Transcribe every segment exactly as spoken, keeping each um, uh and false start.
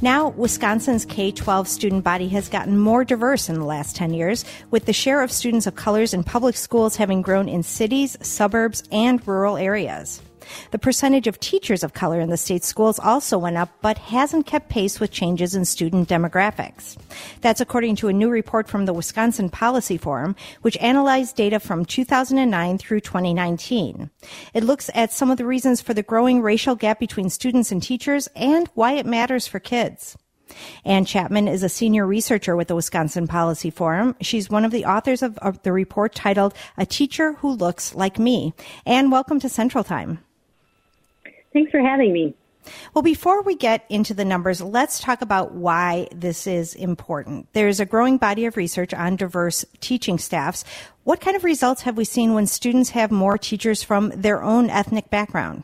Now, Wisconsin's K twelve student body has gotten more diverse in the last ten years, with the share of students of colors in public schools having grown in cities, suburbs, and rural areas. The percentage of teachers of color in the state schools also went up, but hasn't kept pace with changes in student demographics. That's according to a new report from the Wisconsin Policy Forum, which analyzed data from two thousand nine through twenty nineteen. It looks at some of the reasons for the growing racial gap between students and teachers and why it matters for kids. Ann Chapman is a senior researcher with the Wisconsin Policy Forum. She's one of the authors of, of the report titled A Teacher Who Looks Like Me. Ann, welcome to Central Time. Thanks for having me. Well, before we get into the numbers, let's talk about why this is important. There's a growing body of research on diverse teaching staffs. What kind of results have we seen when students have more teachers from their own ethnic background?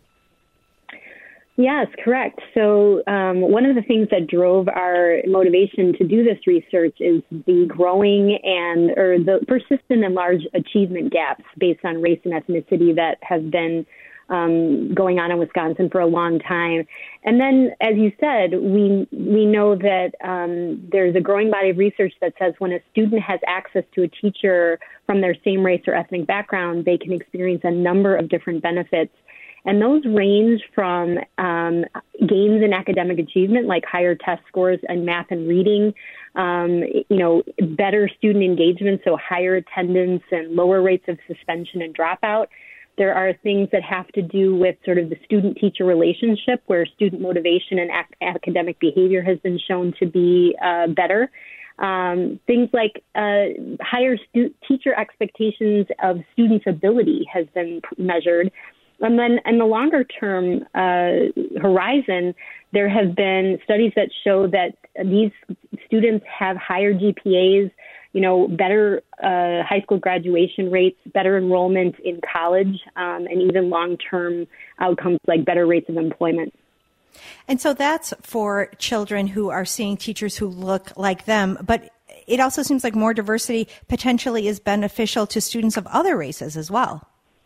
Yes, correct. So um, one of the things that drove our motivation to do this research is the growing and or the persistent and large achievement gaps based on race and ethnicity that have been Um, going on in Wisconsin for a long time. And then, as you said, we we know that um, there's a growing body of research that says when a student has access to a teacher from their same race or ethnic background, they can experience a number of different benefits. And those range from um, gains in academic achievement, like higher test scores in math and reading, um, you know, better student engagement, so higher attendance and lower rates of suspension and dropout. There are things that have to do with sort of the student-teacher relationship where student motivation and ac- academic behavior has been shown to be uh, better. Um, things like uh, higher stu- teacher expectations of students' ability has been measured. And then in the longer-term uh, horizon, there have been studies that show that these students have higher G P As, you know, better uh, high school graduation rates, better enrollment in college, um, and even long-term outcomes like better rates of employment. And so that's for children who are seeing teachers who look like them, but it also seems like more diversity potentially is beneficial to students of other races as well.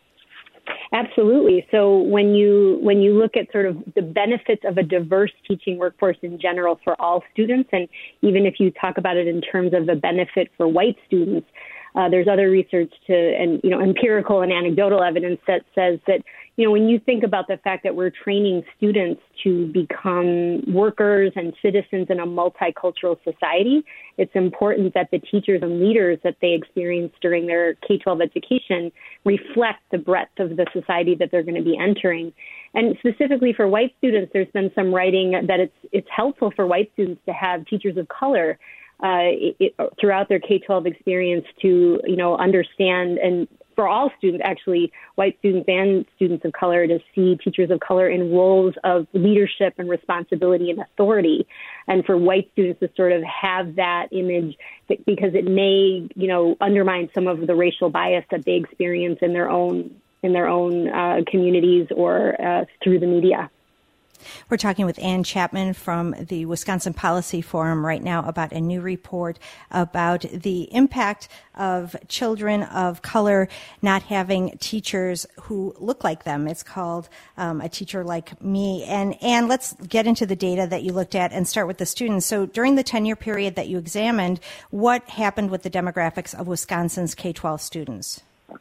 Absolutely. So when you when you look at sort of the benefits of a diverse teaching workforce in general for all students, and even if you talk about it in terms of the benefit for white students, uh, there's other research to and you know empirical and anecdotal evidence that says that you know when you think about the fact that we're training students to become workers and citizens in a multicultural society, it's important that the teachers and leaders that they experience during their K twelve education reflect the breadth of the society that they're going to be entering. And specifically for white students, there's been some writing that it's it's helpful for white students to have teachers of color uh, it, it, throughout their K twelve experience to, you know, understand, and for all students, actually, white students and students of color, to see teachers of color in roles of leadership and responsibility and authority. And for white students to sort of have that image, because it may, you know, undermine some of the racial bias that they experience in their own in their own uh, communities or uh, through the media. We're talking with Ann Chapman from the Wisconsin Policy Forum right now about a new report about the impact of children of color not having teachers who look like them. It's called um, A Teacher Like Me. And Ann, let's get into the data that you looked at and start with the students. So during the ten-year period that you examined, what happened with the demographics of Wisconsin's K twelve students?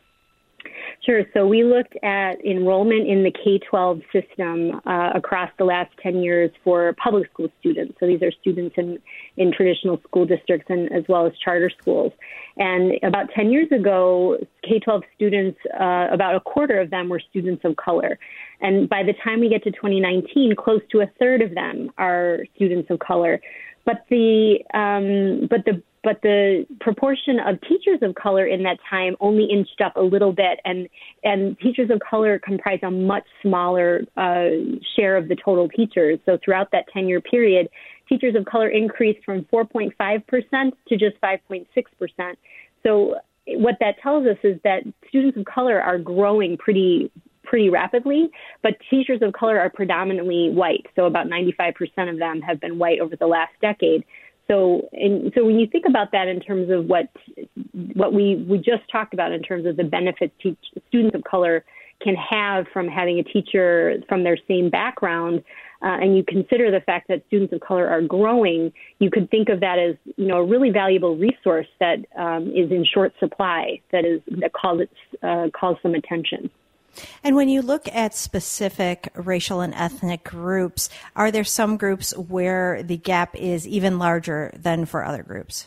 Sure. So we looked at enrollment in the K twelve system uh, across the last ten years for public school students. So these are students in, in traditional school districts and as well as charter schools. And about ten years ago, K twelve students, uh, about a quarter of them were students of color. And by the time we get to twenty nineteen, close to a third of them are students of color. But the um, but the but the proportion of teachers of color in that time only inched up a little bit, and and teachers of color comprise a much smaller uh, share of the total teachers. So throughout that ten-year period, teachers of color increased from four point five percent to just five point six percent. So what that tells us is that students of color are growing pretty pretty rapidly, but teachers of color are predominantly white. So about ninety-five percent of them have been white over the last decade. So, and so when you think about that in terms of what what we, we just talked about in terms of the benefits teach, students of color can have from having a teacher from their same background, uh, and you consider the fact that students of color are growing, you could think of that as, you know, a really valuable resource that um, is in short supply, that is that calls it uh, calls some attention. And when you look at specific racial and ethnic groups, are there some groups where the gap is even larger than for other groups?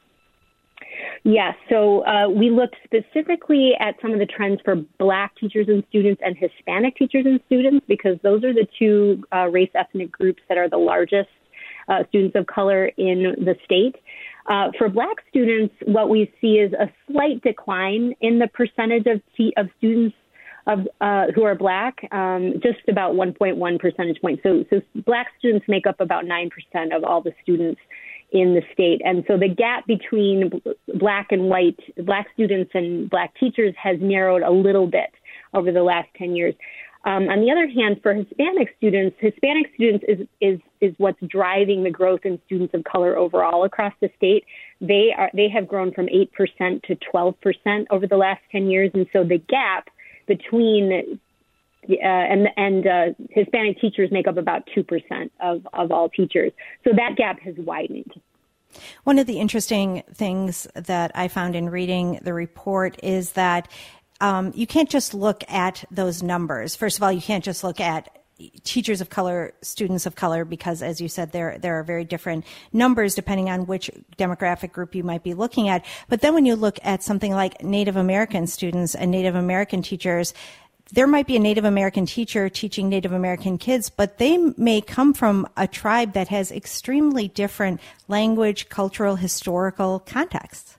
Yes. So uh, we looked specifically at some of the trends for Black teachers and students and Hispanic teachers and students, because those are the two uh, race ethnic groups that are the largest uh, students of color in the state. Uh, for Black students, what we see is a slight decline in the percentage of, t- of students of uh, who are Black, um, just about one point one percentage points. So, so Black students make up about nine percent of all the students in the state. And so the gap between Black and white, Black students and Black teachers has narrowed a little bit over the last ten years. Um, on the other hand, for Hispanic students, Hispanic students is, is, is what's driving the growth in students of color overall across the state. They are, they have grown from eight percent to twelve percent over the last ten years. And so the gap between Uh, and and uh, Hispanic teachers make up about two percent of, of all teachers. So that gap has widened. One of the interesting things that I found in reading the report is that um, you can't just look at those numbers. First of all, you can't just look at teachers of color, students of color, because as you said, there there are very different numbers depending on which demographic group you might be looking at. But then when you look at something like Native American students and Native American teachers, there might be a Native American teacher teaching Native American kids, but they may come from a tribe that has extremely different language, cultural, historical contexts.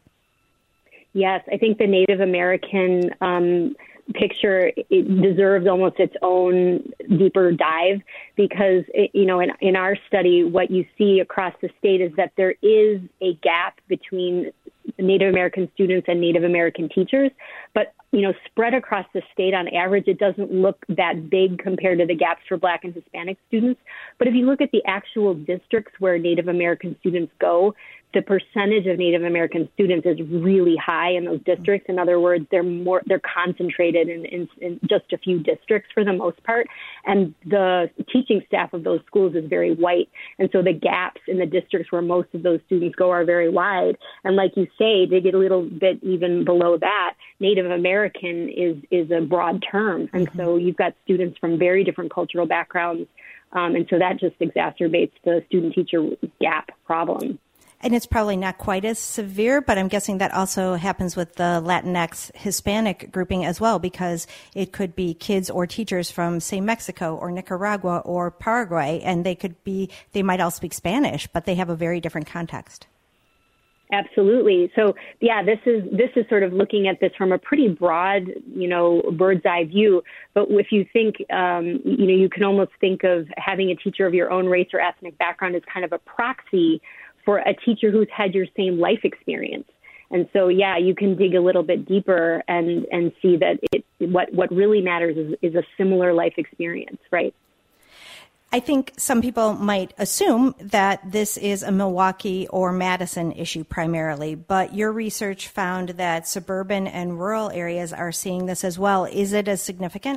Yes, I think the Native American um, picture, it deserves almost its own deeper dive, because, it, you know, in, in our study, what you see across the state is that there is a gap between Native American students and Native American teachers, but you know, spread across the state on average, it doesn't look that big compared to the gaps for Black and Hispanic students. But if you look at the actual districts where Native American students go, the percentage of Native American students is really high in those districts. In other words, they're more they're concentrated in, in, in just a few districts for the most part. And the teaching staff of those schools is very white. And so the gaps in the districts where most of those students go are very wide. And like you say, they get a little bit even below that. Native American is, is a broad term. And mm-hmm. so you've got students from very different cultural backgrounds. Um, and so that just exacerbates the student-teacher gap problem. And it's probably not quite as severe, but I'm guessing that also happens with the Latinx Hispanic grouping as well, because it could be kids or teachers from, say, Mexico or Nicaragua or Paraguay, and they could be, they might all speak Spanish, but they have a very different context. Absolutely. So, yeah, this is this is sort of looking at this from a pretty broad, you know, bird's eye view. But if you think, um, you know, you can almost think of having a teacher of your own race or ethnic background as kind of a proxy for a teacher who's had your same life experience. And so, yeah, you can dig a little bit deeper and, and see that it, what, what really matters is, is a similar life experience, right? I think some people might assume that this is a Milwaukee or Madison issue primarily, but your research found that suburban and rural areas are seeing this as well. Is it as significant?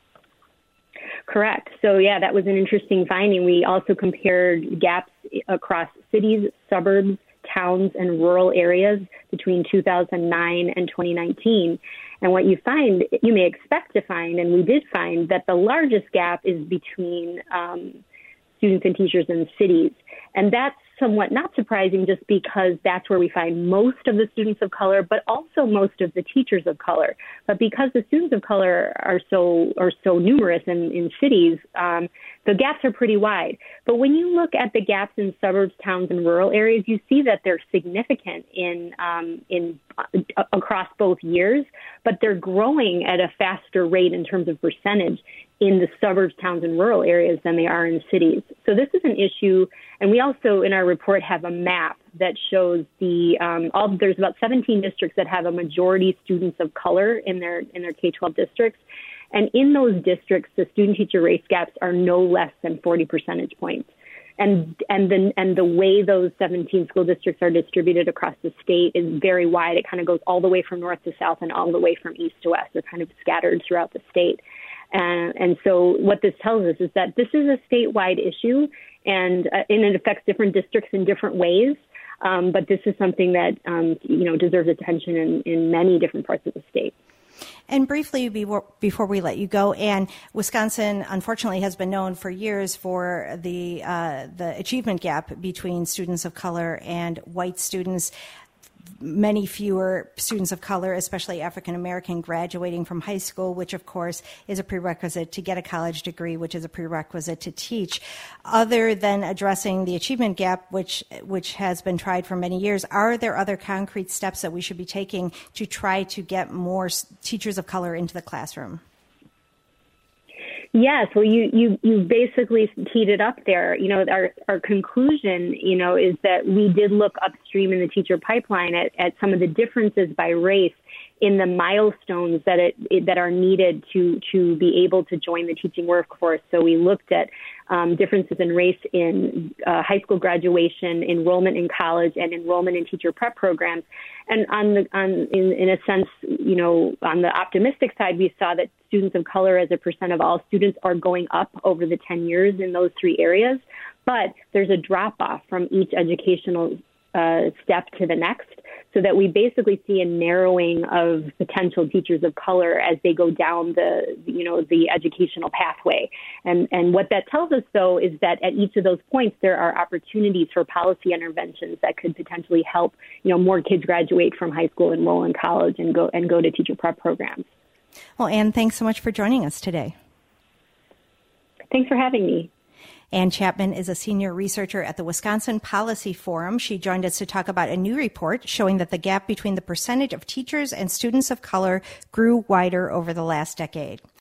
Correct. So, yeah, that was an interesting finding. We also compared gaps across cities, suburbs, towns, and rural areas between two thousand nine and twenty nineteen. And what you find, you may expect to find, and we did find, that the largest gap is between um, students and teachers in cities. And that's somewhat not surprising, just because that's where we find most of the students of color, but also most of the teachers of color. But because the students of color are so are so numerous in, in cities, um, the gaps are pretty wide. But when you look at the gaps in suburbs, towns, and rural areas, you see that they're significant in um, in uh, across both years, but they're growing at a faster rate in terms of percentage in the suburbs, towns, and rural areas than they are in cities. So this is an issue, and we also in our report have a map that shows the um, all there's about seventeen districts that have a majority students of color in their in their K twelve districts, and in those districts, the student-teacher race gaps are no less than forty percentage points. And and the and the way those seventeen school districts are distributed across the state is very wide. It kind of goes all the way from north to south and all the way from east to west. They're kind of scattered throughout the state. And, and so what this tells us is that this is a statewide issue, and, uh, and it affects different districts in different ways. Um, but this is something that, um, you know, deserves attention in, in many different parts of the state. And briefly, before we let you go, Anne, Wisconsin, unfortunately, has been known for years for the uh, the achievement gap between students of color and white students. Many fewer students of color, especially African American, graduating from high school, which of course is a prerequisite to get a college degree, which is a prerequisite to teach. Other than addressing the achievement gap, which which has been tried for many years, are there other concrete steps that we should be taking to try to get more teachers of color into the classroom? Yes, well, you, you, you basically teed it up there. You know, our, our conclusion, you know, is that we did look upstream in the teacher pipeline at, at some of the differences by race in the milestones that it, it that are needed to to be able to join the teaching workforce. So we looked at um, differences in race in uh, high school graduation, enrollment in college, and enrollment in teacher prep programs. And on the on in, in a sense, you know, on the optimistic side, we saw that students of color as a percent of all students are going up over the ten years in those three areas. But there's a drop off from each educational uh, step to the next, so that we basically see a narrowing of potential teachers of color as they go down the, you know, the educational pathway. And and what that tells us, though, is that at each of those points, there are opportunities for policy interventions that could potentially help, you know, more kids graduate from high school, enroll in college, and go and go to teacher prep programs. Well, Anne, thanks so much for joining us today. Thanks for having me. Anne Chapman is a senior researcher at the Wisconsin Policy Forum. She joined us to talk about a new report showing that the gap between the percentage of teachers and students of color grew wider over the last decade.